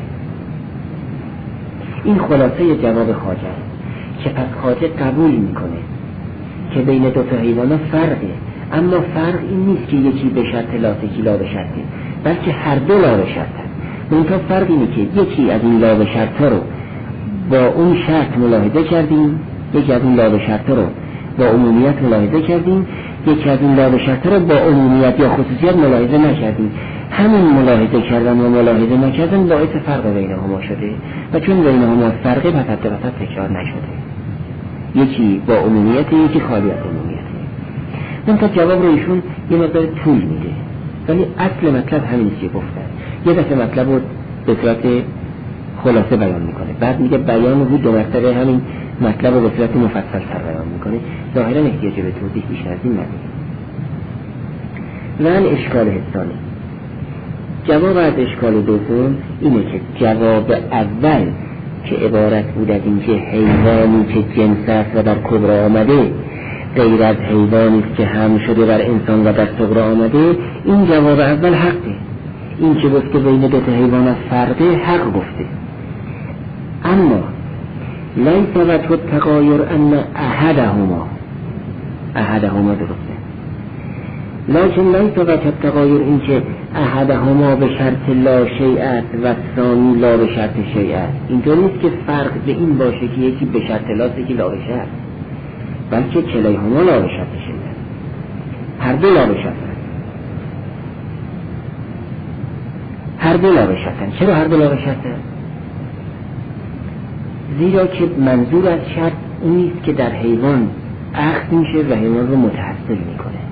این خلاصه جواب خواجه است که پس خواجه قبول میکنه که بین دو تا حیوانات فرقه، اما فرق این نیست که یکی به شرط یکی لا به شرطه، بلکه هر دو لا به شرطه. منتها فرق اینه که یکی از این لا به شرطه رو با اون شرط ملاحظه کردیم، یکی از این لا به شرطه رو با عمومیت ملاحظه کردیم، یکی از این لا به شرطه رو با عمومیت یا خصوصیت ملاحظه نکردیم. همین ملاحظه کردن و ملاحظه نکردن باعث فرق بین هما شده و چون بین هما فرقه وسط تکرار نشده، یکی با عمومیت یکی خالی از عمومیت. منتها جواب رو ایشون یه مقدار طول میده، ولی اصل مطلب همین که گفتن. یه دفعه مطلب رو به صورت خلاصه بیان میکنه، بعد میگه بیان رو دو مرتبه همین مطلب رو به صورت مفصل تر بیان میکنه. ظاهرا احتیاج به توضیح بیشتر از این نداره. و اشکال حسانی، جواب از اشکال دوم اینه که جواب اول که عبارت بود از این که حیوانی که جنس است و در کبرا آمده غیر از حیوانی که هم شده بر انسان و در صغرا آمده، این جواب اول حقه. این که گفته بین دو تا حیوانات فرقه، حق گفته. اما لیس وجه التغایر ان احدهما درسته، لیکن لیس وجه التغایر این که احدهما به شرط لا شیء است و ثانی لا به شرط شیء است. اینطور نیست که فرق به این باشه که یکی به شرط لا است یکی لا به شرط، بلکه کلیهما لا به شرط شیء است، هر دو لا به شرط است. هر دو لا به شرط است. چرا هر دو لا به شرط است؟ زیرا که منظور از شرط اون نیست که در حیوان اخذ میشه و حیوان رو متحصل میکنه،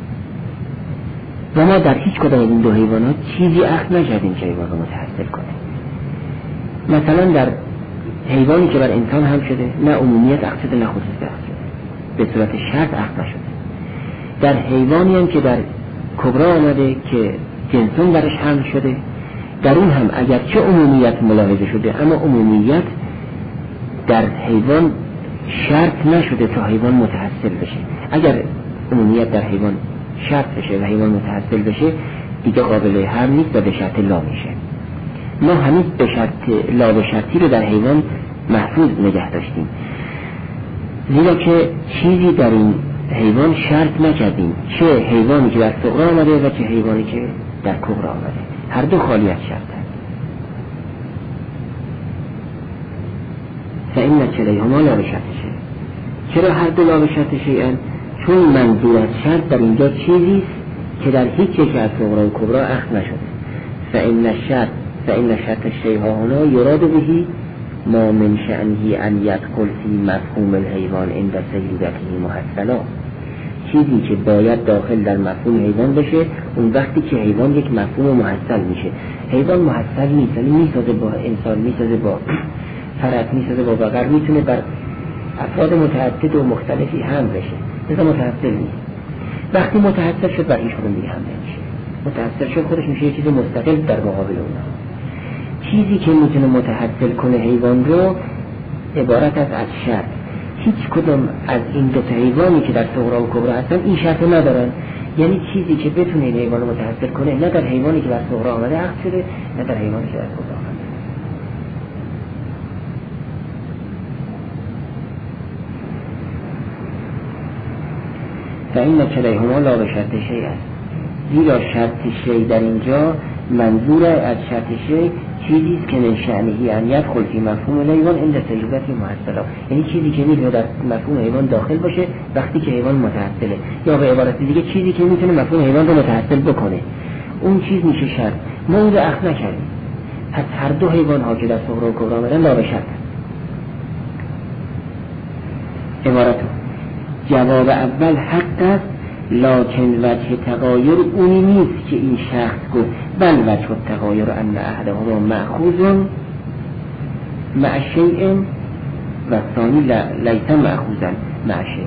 و ما در هیچ کدام این دو حیوانات چیزی اخذ نکردیم که حیوان رو متحصل کنه. مثلا در حیوانی که بر انسان هم شده، نه عمومیت اخذ شده نه خصوصیت اخذ شده، به صورت شرط اخذ نشده. در حیوانی هم که در کبرا آمده که جنسون برش هم شده، در اون هم اگرچه عمومیت ملاحظه شده، اما عمومیت در حیوان شرط نشده تا حیوان متحصل بشه. اگر عمومیت در حیوان شرط بشه و حیوان متحصل بشه، دیگه قابل حمل نیست و به شرط لا میشه. ما هنوز به شرط لا به شرطی رو در حیوان محفوظ نگه داشتیم، زیرا که چیزی در این حیوان شرط نکردیم، چه حیوانی که در صغرا آمده و چه حیوانی که در کبرا آمده، هر دو خالی از شرط هست. فإن کلیهما لا به شرط شیء. چرا هر دو لا به شرط شیئن؟ چون منظور از شرط در اینجا چیزی است که در هیچ یک از صغرا و کبرا اخذ نشده. فإن شرط الشیء هنا یراد به ما من شأنه ان يدخل فی مفهوم الحیوان عند سیدته محصلا. چیزی که باید داخل در مفهوم حیوان بشه اون وقتی که حیوان یک مفهوم محصل میشه. حیوان محصل نیست، یعنی میسازه با انسان، میسازه با فرد، میسازه با بقر، میتونه بر افراد متعدد و مختلفی هم بشه، مثلا متحصل نیست. وقتی متحصل شد بر هیچ کدوم دیگه هم نمیشه. متحصل شد خودش میشه یه چیز مستقل در مقابل اونها. چیزی که میتونه متحصل کنه حیوان رو عبارت از شرط. هیچ کدوم از این دو تا حیوانی که در صغرا و کبرا هستن این شرط رو ندارن، یعنی چیزی که بتونه این حیوان رو متحصل کنه نه در حیوانی که در صغرا آمده عقد شده نه در حیوانی که در کبرا آمده. فإن کلیهما لا به شرط شیء است. زیرا شرط شیء در اینجا منظور از شرط شیء چیزیست که من شأنه ان يدخل فی مفهوم الحیوان عند تجربه محصله، یعنی چیزی که میتونه در مفهوم حیوان داخل باشه وقتی که حیوان متحصله، یا به عبارت دیگه چیزی که میتونه مفهوم حیوان رو متحصل بکنه، اون چیز میشه شرط. ما اون رو اخذ نکردیم. پس هر دو حیوان ها که در صغرا و کبرا آمدن لا به شرط. عبارتو جواب اول حق است، لکن وجه تغایر اونی نیست که این شخص گفت، بل وجه تغایر ان احدهما مأخوذ مع شیء و ثانی لیس مأخوذا مع شیء.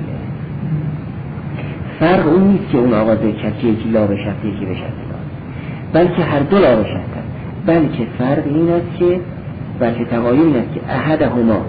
فرق اون نیست که اون آغاز کرد که یکی لا به شرط یکی به شرط، بلکه هر دو لا به شرط، بلکه فرق این است که وجه تغایر این است که احدهما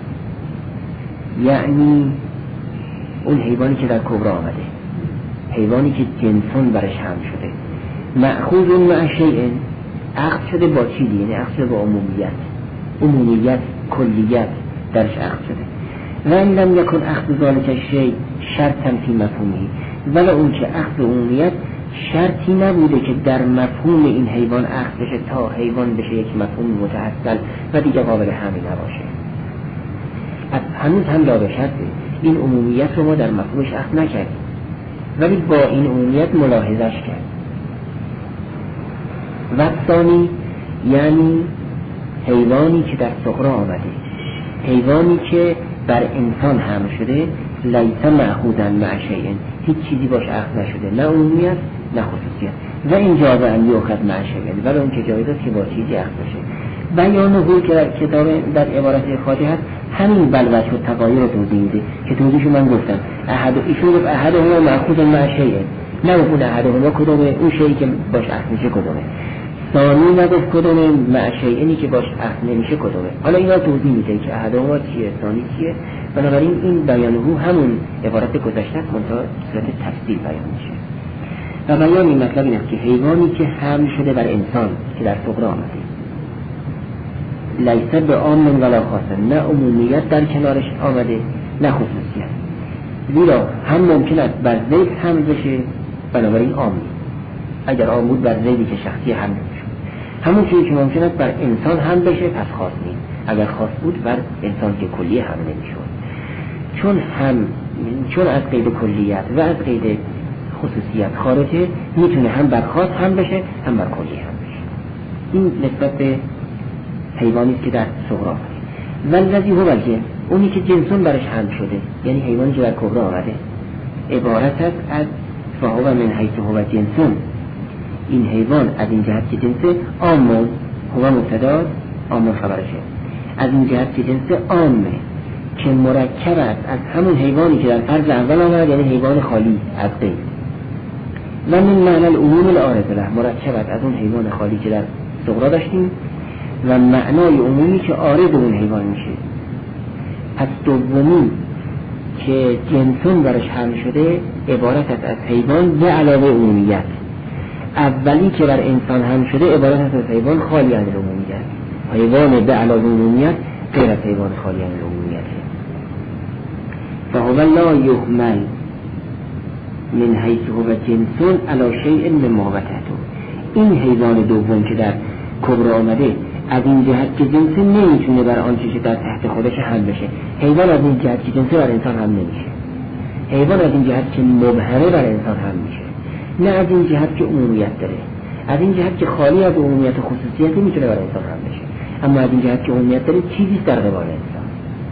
یعنی اون حیوانی که در کبرا آمده، حیوانی که جنسون برش هم شده، مأخوذ مع شیء اخذ شده با چیزی، یعنی اخذ شده با عمومیت کلیت درش اخذ شده. و ان لم یکن اخذ ذلک الشیء شرطا فی مفهومه، ولی اون که اخذ عمومیت شرطی نبوده که در مفهوم این حیوان اخذ بشه تا حیوان بشه یک مفهوم متحصل و دیگه قابل حمل نباشه. هنوز هم لا به شرطه، این عمومیت رو ما در مفهومش اخذ نکردیم ولی با این عمومیت ملاحظش کرد. و ثانی یعنی حیوانی که در صغرا آمده، حیوانی که بر انسان حمل شده، لیس مأخوذا مع شیء، هیچ چیزی باش اخذ نشده، نه عمومیت نه خصوصیت. و این جاز ان یؤخذ مع شیء، ولی اون که جایز است که با چیزی اخذ بشه. بیانه که در کتاب در عبارت خاطی هست همین بل وجه تغایر رو توضیح میده که توضیحشو من گفتم. ایشون گفت احدهما مأخوذ مع شیء، نه اون احدهما کدومه، اون شیئی که باش اخذ میشه کدومه. ثانی نگفت کدومه، مع شیئی که باش اخذ نمیشه کدومه. حالا اینا توضیح میده که احدهما چیه، ثانی چیه. بنابراین این بیانه همون عبارت گذشته است منتها صورت تفصیل بیان میشه. و بیان این مطلب این است که حیوانی که حمل شده بر انسان که در صغرا آمده، لیس به عام ولا خاص، نه عمومیت در کنارش آمده نه خصوصیت، زیرا هم ممکن است بر زید حمل بشه، بنابراین عام نیست. اگر عام بود بر زیدی که شخصی حمل بشه، همون چیزی که ممکن است بر انسان حمل بشه پس خاص نیست. اگر خاص بود بر انسان که کلی حمل نمیشه، چون از قید کلیت و از قید خصوصیت خارجه، میتونه هم بر خاص حمل بشه هم بر کلی حمل بشه. این نسبت به حیوانی که در صغرا آمده. والذی هو الجنس، اونی که جنسون برش حمل شده، یعنی حیوانی که در کبرا آمده، عبارت است از فهو من حیث هو جنسون، این حیوان از این جهت که جنسه عامون، هو مبتدا عامون خبرشه، از این جهت که جنسه عامه که مرکب است از همون حیوانی که در فرض اول آمد، یعنی حیوان خالی از قید، و من معنی العموم العارض له، مرکب است از اون حیوان خالی که در صغرا داشتیم و معنای عمومی که عارض اون حیوان میشه. پس دومی که جنسون برش حمل شده عبارت است از حیوان به علاوه عمومیت. اولی که بر انسان حمل شده عبارت است از حیوان خالی از عمومیت. حیوان به علاوه عمومیت غیر از حیوان خالی از عمومیت. فهو لا یحمل من حیث هو جنسون علی شیء مما وتحته. این حیوان دوم که در کبرا آمده از این جهت که جنسه نمیتونه بر آن چیزی در تحت خودش حمل بشه. حیوان از این جهت که جنسه بر انسان حمل نمیشه. حیوان از این جهت که مبهمه بر انسان حمل میشه، نه از این جهت که عمومیت داره. از این جهت که خالی از عمومیت و خصوصیتی میتونه بر انسان حمل بشه، اما از این جهت که عمومیت داره چیزی در قبال انسان.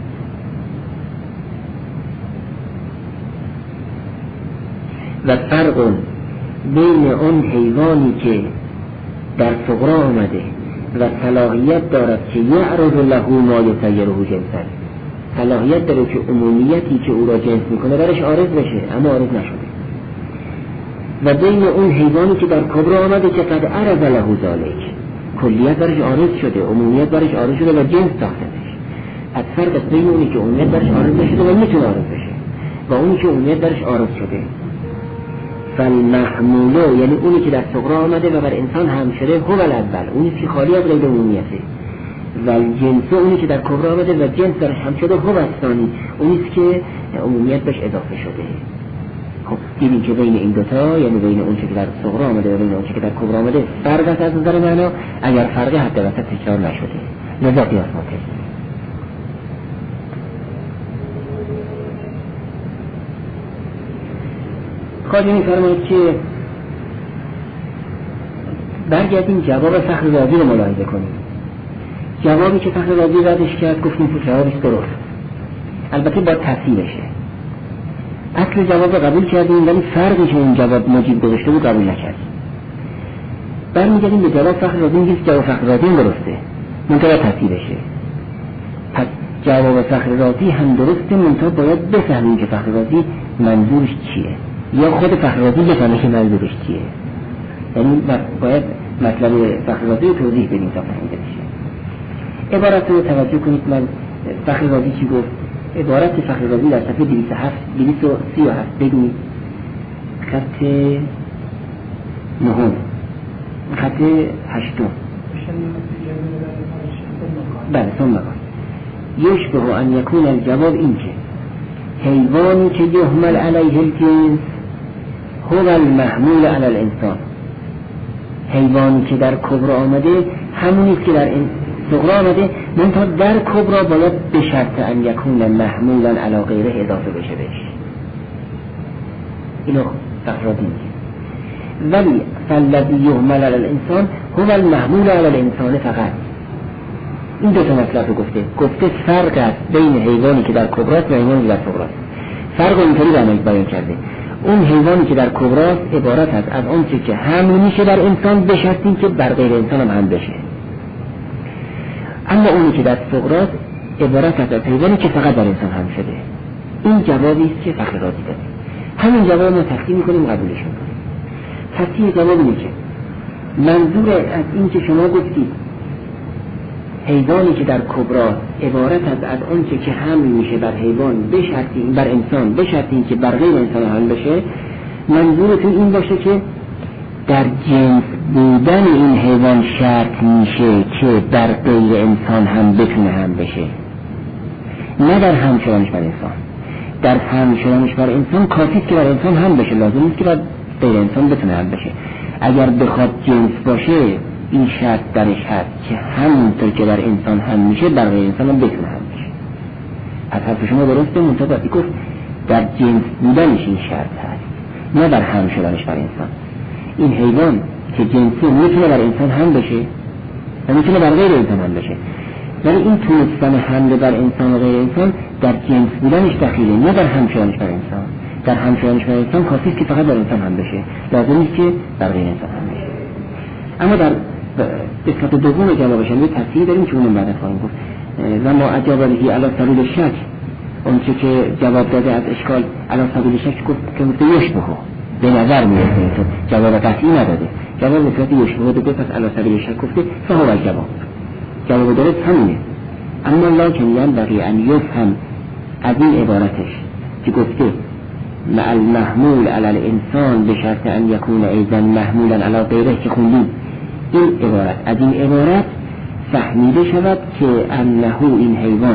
و فرق بین اون حیوانی که در صغرا آمده و صلاحیت دارد که یعرض له ما یسیره جنسا، صلاحیت داره که عمومیتی که او را جنس میکنه برش عارض بشه اما عارض نشده، و بین اون حیوانی که در کبرا آمده که قد عرض له ذلک، کلیت برش عارض شده، عمومیت برش عارض شده و جنس ساخته بشه. پس فرق بین اونی که عمومیت برش عارض نشده و میتونه عارض بشه و اونی که عمومیت برش عارض شده. فالمحموله یعنی اونی که در صغرا آمده و بر انسان هم شده هو الاول، اونی که خالی از غیر عمومیته، و الجنس اونی که در کبرا آمده و جنس درش هم شده هو الثانی، اونی که عمومیت بهش اضافه شده. خب دیدیم که بین این دوتا، یعنی بین اون چه که در صغرا آمده و بین اون چه که در کبرا آمده فرق است از نظر معنا، اگر فرق حد وسط تکرار نشده لذا قیاس ممکن. خواهی می‌فرماید که برگردیم جواب فخر رازی رو ملاحظه کنیم. جوابی که فخر رازی ردش کرد گفتیم که جوابش درست، البته با تصحیحشه. اصل جواب قبول کردیم ولی فرقی که اون جواب مجیب گذاشته بود قبول نکردیم. برمیگردیم به جواب فخر رازی، میگیم جواب فخر رازی درسته منتها تصحیحشه. پس جواب فخر رازی هم درسته منتها باید بفهمیم که فخر رازی منظورش چیه یا خود فخر رازی بفهمه که منظورش چیه. یعنی باید مطلب فخر رازی رو توضیح بدیم تا فهمیده بشه. عبارت رو توجه کنید. من فخر رازی چی گفت؟ عبارت فخر رازی در صفحه 237 بگید خط 9 خط 8 بله ثم یشبه ان یکون الجواب این که حیوانی که یحمل علیه الجنس هو المحمول علی الانسان، حیوانی که در کبرا آمده همونیست که در صغرا آمده، منتها در کبرا باید به شرط ان یکون محمولا علی غیره اضافه بشه بهش. اینو فخر میگه. ولی فالذی یحمل علی الانسان هو المحمول علی الانسان فقط. این دو تا مطلب رو گفته فرق است بین حیوانی که در کبراست و حیوانی که در صغراست. فرق رو اینطوری بیان کرده. اون حیوانی که در کبراست عبارت است از اون چیزی که حمل میشه بر انسان به شرطی که بر غیر انسان هم حمل بشه. اما اونی که در صغراست عبارت است از حیوانی که فقط بر انسان حمل شده. این جوابی است که فخر رازی داده. همین جواب ما تقسیم می‌کنیم قبولش می‌کنیم. تقسیم جواب اینه که منظور از این که شما گفتید حیوانی که در کبرا عبارت است از اون که حمل میشه بر حیوان به شرطی بر انسان به شرطی که بر غیر انسان حمل بشه، منظورتون این باشه که در جنس بودن این حیوان شرط میشه که بر غیر انسان هم بتونه هم بشه، نه در هم شدنش بر انسان. در هم شدنش بر انسان کافیست که بر انسان هم بشه، لازم نیست که بر غیر انسان بتونه هم بشه. اگر بخواد جنس باشه این شرط درش هست که همونطور که در انسان هم میشه بر غیر انسان هم بتونه هم بشه. از حرف شما درسته، منتها باید گفت در جنس بودنش این شرط هست، نه در هم شدنش بر انسان. این حیوان که جنسی میتونه بر انسان هم بشه و میتونه بر غیر انسان هم بشه، ولی این تونستن حمله بر انسان و غیر انسان در جنس بودنش دخیله، نه در هم شدنش بر انسان. در هم شدنش بر انسان کافیست که فقط بر انسان هم بشه، لازم نیست که بر غیر انسان هم بشه. اما در قسمت دوم جوابش هم یه تصحیح داریم که اونم بعد خواهیم گفت. و ما اجاب علیه علی سبیل شک، اون که جواب داده از اشکال علی سبیل شک گفت که یشبه به نظر میاد تو جواب قطعی نداده، جواب نسبت یشبه داده، پس علی سبیل شک گفته فهو جواب درست همونه. اما لکن ینبغی ان یفهم از این عبارتش که گفته مع المحمول علی الانسان به شرط ان یکون ایضا محمولا علی غیره که خوندیم، این عبارت از این عبارت فهمیده شود که انه این حیوان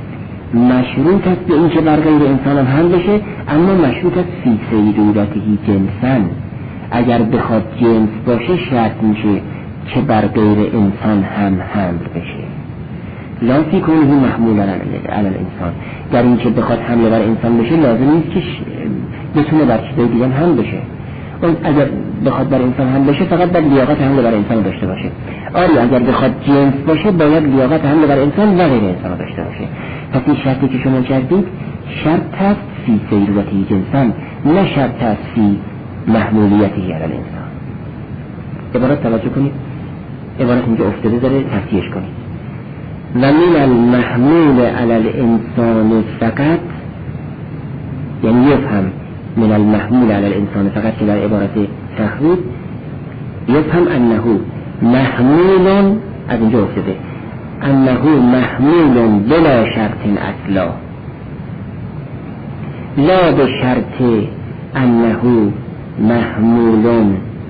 مشروط است به این که بر غیر انسان هم بشه، اما مشروط است فی سیرورتهی جنسن. اگر بخواد جنس باشه شرط میشه که بر غیر انسان هم حمل بشه، لا فی کنه محمول علی الانسان. در این که بخواد حمله بر انسان بشه لازم نیست که بتونه بر چیزای دیگه هم بشه. اون اگر بخواد بر انسان هم بشه فقط باید لیاقت حمله بر انسان داشته باشه. آری اگر بخواد جنس باشه باید لیاقت حمله بر انسان و غیر انسان داشته باشه. پس این شرطی که شما کردید شرط است فی سیرورتی جنسان، نه شرط است فی محمولیتی علی الانسان. عبارت توجه کنید، عبارت اینجا افتاده داره تصحیحش کنید. و من المحمول علی الانسان فقط، یعنی یفهم من المحمول علی الانسان فقط که در عبارت تخویب یفهم انه محمول، از اینجا افتاده انه محمول بلا شرط اصلا، لا به شرط انه محمول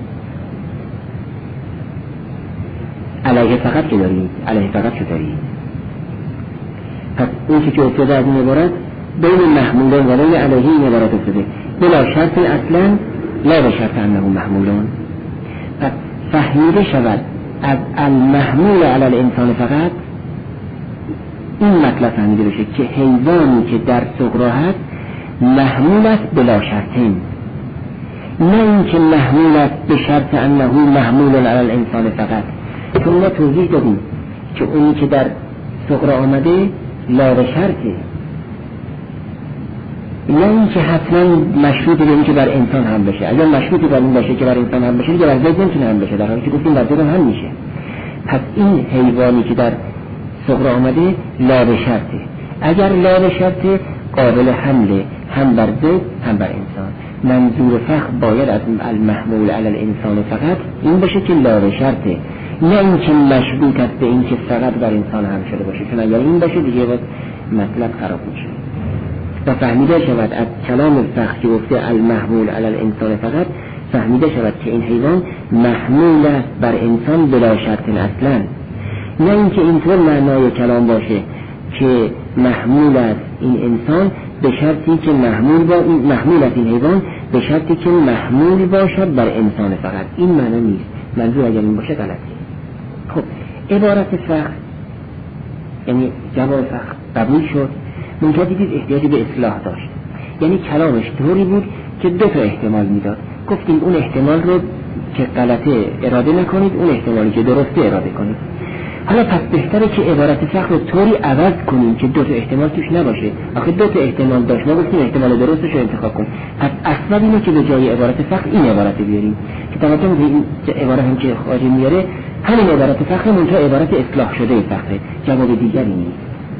علیه فقط که دارید، علیه فقط که دارید. پس اون که افتاده از این عبارت بین محمولان و بین علیه این عبارت افتاده. بلا شرط اصلا لا به شرط انه محمولون. پس فهمیده شود از المحمول علی الانسان فقط این مطلب فهمیده بشه که حیوانی که در صغرا هست محمول است بلا شرطین، نه اینکه محمول است به شرط انه محمول علی الانسان فقط. چون ما توضیح دادیم که اونی که در صغرا آمده لا به شرطه، نه اینکه حتما مشروط به این که بر انسان هم بشه. اگر مشروط بر این باشه که بر انسان هم بشه دیگه بر زید نمیتونه هم بشه، در حالی که گفتیم بر زید هم میشه. پس این حیوانی که در صغرا آمده لا به شرطه. اگر لا به شرطه قابل حمله هم بر زید هم بر انسان. منظور فخر باید از المحمول علی الانسان فقط این باشه که لا به شرطه، نه اینکه مشروط است به این که فقط بر انسان هم شده باشه. چون اگر این باشه دیگه باز مطلب خراب میشه. و فهمیده شود از کلام فخر که گفته المحمول علی الانسان فقط، فهمیده شود که این حیوان محمول است بر انسان بلا شرط اصلا، نه اینکه اینطور معنای کلام باشه که محمول است این انسان به شرطی که محمول است این حیوان به شرطی که محمول باشد بر انسان فقط. این معنی نیست. منظور اگر این باشه غلطه. خب عبارت فخر یعنی جواب فخر قبول شد، منتها دیدید احتیاجی به اصلاح داشت. یعنی کلامش طوری بود که دو تا احتمال میداد. گفتیم اون احتمال رو که غلطه اراده نکنید، اون احتمالی که درسته اراده کنید. حالا پس بهتره که عبارت فخر رو طوری عوض کنیم که دو تا احتمال توش نباشه. آخه دو تا احتمال داشت، ما گفتیم احتمال درستش رو انتخاب کن. پس اصلا اینه که به جای عبارت فخر این عبارت بیاریم که توجه به این عبارت هم که خواجه میاره همین عبارت فخر، منتها عبارت اصلاح شده فخر، جواب دیگری نیست.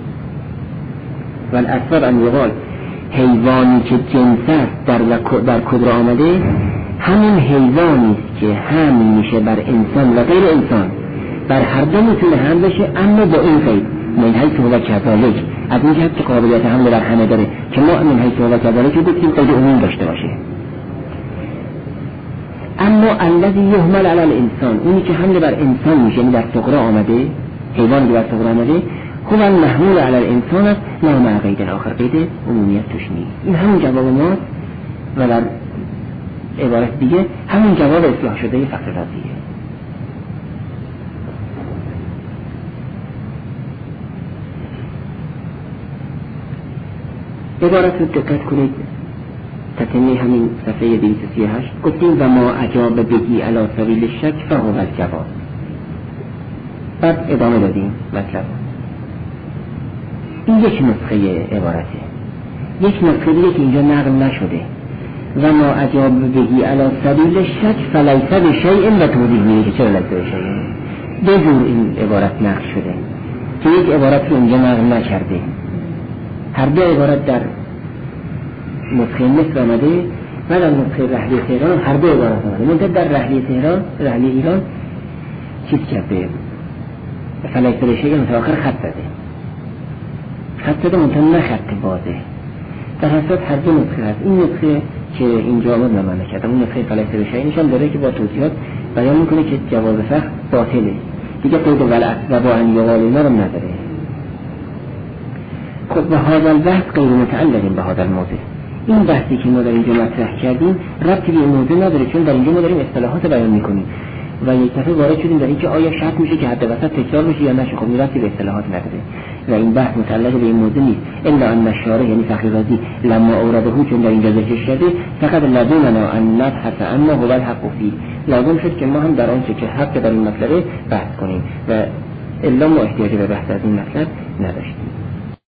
والاصوب ان یقال حیوانی که جنس است در کدر آمده همین حیوانی است که هم میشه بر انسان و غیر انسان، بر هر دو میتونه هم بشه، اما با این قید من حیث هو کذالک، از این جهت که قابلیت حمل بر همه داره که ما من حیث هو کذالک رو بگیم قید عموم داشته باشه. اما الذی یحمل علی الانسان، اونی که حمل بر انسان میشه، یعنی در صغرا آمده، حیوانی که در صغرا آمده خوب محمول علی الانسان است، نه مع قید آخر، قید عمومیت توش نیست. این همون جواب ماست و در عبارت دیگه همون جواب اصلاح شده فخر رازیه. عبارت رو دقت کنید، تتمه همین صفحه 238 گفتیم و ما اجاب بگی علی سبیل الشک فهو الجواب. بعد ادامه دادیم مطلب. این یک نسخه عبارته، یک نسخه دیگه که اینجا نقل نشده و ما اجاب بگی علی سبیل الشک فلیس بشیء و توضیح میده که چرا لیس بشیء. دو جور این عبارت نقل شده که یک عبارت رو اینجا نقل نکرده. هر دو عبارت در نسخه مصر آمده و در نسخه رحلی تهران هر دو عبارت آمده. منتها در رحلی تهران، رحلی ایران چیز کرده فلیس بشیء تا آخر خط زده منتها نه خط بازه. در حساب هر دو نسخه هست. این نسخه که اینجا آمد نمانه کردم، اون نسخه فلیس بشیء نشان داره که با توضیحات بیان میکنه که جواز فخر باطله دیگه، قید و با ان یقال اینا رو نداره. خب و هذا البحث غیر متعلق به هذا الموضوع، این بحثی که ما در اینجا مطرح کردیم ربطی به این موضوع نداره، چون در اینجا ما داریم اصطلاحات بیان میکنیم و یک دفعه وارد شدیم در اینکه آیا شرط میشه که حد وسط تکرار بشه یا نشه. خب این ربطی به اصطلاحات نداره و این بحث متعلق به این موضوع نیست. الا ان الشارح یعنی فخر رازی لما اورده چون در اینجا ذکر شده فقط لازمنا ان نبحث عنه هو الحق فيه، لازم شد که ما هم در آنچه که حق در این مسئله بحث کنیم و الا ما احتیاج به بحث از این مسئله نداشتیم.